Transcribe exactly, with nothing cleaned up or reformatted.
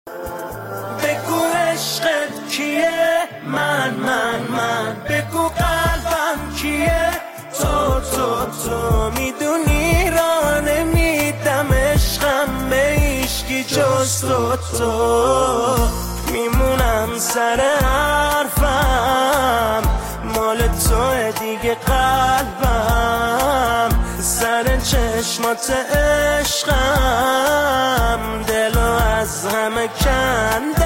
بگو عشقت کیه، من من من بگو قلبم کیه، تو تو تو میدونی را نمیدم عشقم به هیچکی جز تو تو. میمونم سر حرفم مال تو دیگه قلبم، سر چشمات عشقم دلو از همه کند